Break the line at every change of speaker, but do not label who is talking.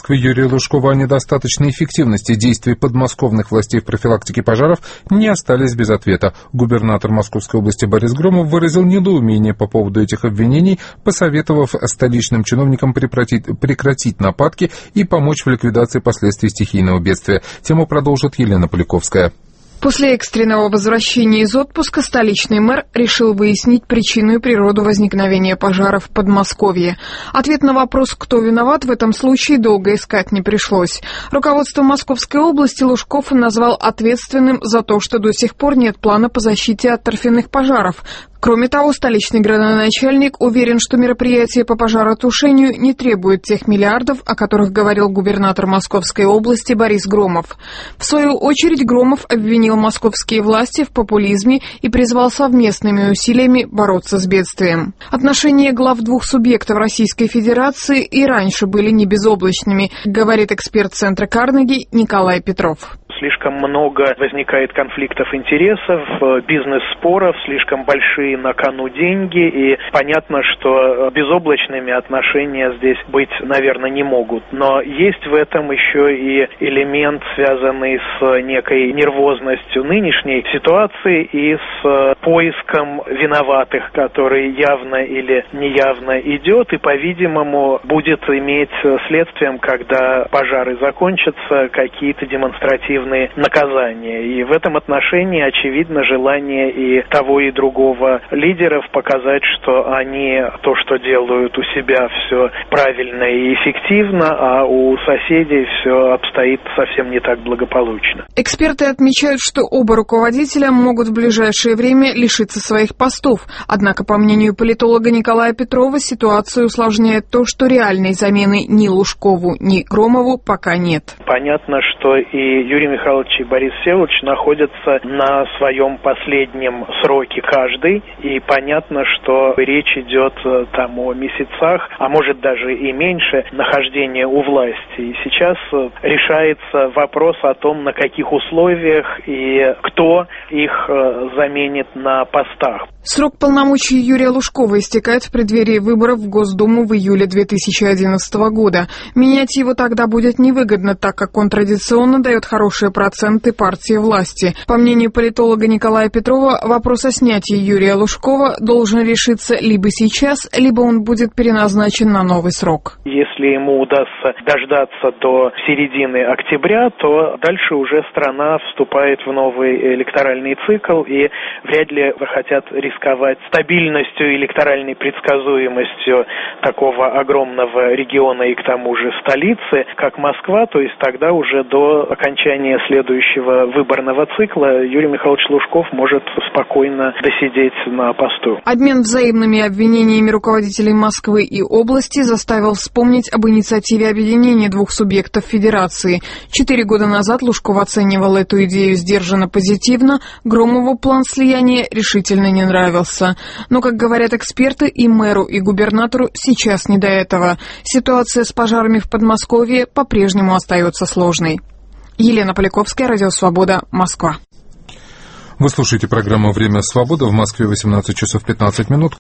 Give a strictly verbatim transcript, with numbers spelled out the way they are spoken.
Москвы Юрия Лужкова о недостаточной эффективности действий подмосковных властей в профилактике пожаров не остались без ответа. Губернатор Московской области Борис Громов выразил недоумение по поводу этих обвинений, посоветовав столичным чиновникам прекратить, прекратить нападки и помочь в ликвидации последствий стихийного бедствия. Тему продолжит Елена Поляковская.
После экстренного возвращения из отпуска столичный мэр решил выяснить причину и природу возникновения пожаров в Подмосковье. Ответ на вопрос, кто виноват, в этом случае долго искать не пришлось. Руководство Московской области Лужков назвал ответственным за то, что до сих пор нет плана по защите от торфяных пожаров. Кроме того, столичный градоначальник уверен, что мероприятие по пожаротушению не требует тех миллиардов, о которых говорил губернатор Московской области Борис Громов. В свою очередь Громов обвинил московские власти в популизме и призвал совместными усилиями бороться с бедствием. Отношения глав двух субъектов Российской Федерации и раньше были не безоблачными, говорит эксперт Центра Карнеги Николай Петров.
Слишком много возникает конфликтов интересов, бизнес-споров, слишком большие на кону деньги, и понятно, что безоблачными отношения здесь быть, наверное, не могут. Но есть в этом еще и элемент, связанный с некой нервозностью нынешней ситуации и с поиском виноватых, который явно или неявно идет, и, по-видимому, будет иметь следствием, когда пожары закончатся, какие-то демонстративные наказания. И в этом отношении очевидно желание и того, и другого лидеров показать, что они то, что делают у себя, все правильно и эффективно, а у соседей все обстоит совсем не так благополучно.
Эксперты отмечают, что оба руководителя могут в ближайшее время лишиться своих постов. Однако, по мнению политолога Николая Петрова, ситуацию усложняет то, что реальной замены ни Лужкову, ни Громову пока нет.
Понятно, что и Юрий Михайлович и Борис Всеволодович находятся на своем последнем сроке каждый, и понятно, что речь идет там о месяцах, а может даже и меньше нахождения у власти. И сейчас решается вопрос о том, на каких условиях и кто их заменит на постах.
Срок полномочий Юрия Лужкова истекает в преддверии выборов в Госдуму в июле две тысячи одиннадцатого года. Менять его тогда будет невыгодно, так как он традиционно дает хорошие проценты партии власти. По мнению политолога Николая Петрова, вопрос о снятии Юрия Лужкова должен решиться либо сейчас, либо он будет переназначен на новый срок.
Если ему удастся дождаться до середины октября, то дальше уже страна вступает в новый электоральный цикл, и вряд ли захотят рисковать стабильностью, электоральной предсказуемостью такого огромного региона и к тому же столицы, как Москва, то есть тогда уже до окончания следующего выборного цикла Юрий Михайлович Лужков может спокойно досидеть на посту.
Обмен взаимными обвинениями руководителей Москвы и области заставил вспомнить об инициативе объединения двух субъектов федерации. Четыре года назад Лужков оценивал эту идею сдержанно позитивно, Громову план слияния решительно не нравился. Но, как говорят эксперты, и мэру, и губернатору сейчас не до этого. Ситуация с пожарами в Подмосковье по-прежнему остается сложной. Елена Поляковская, Радио Свобода, Москва.
Вы слушаете программу «Время свободы». В Москве восемнадцать часов пятнадцать минут.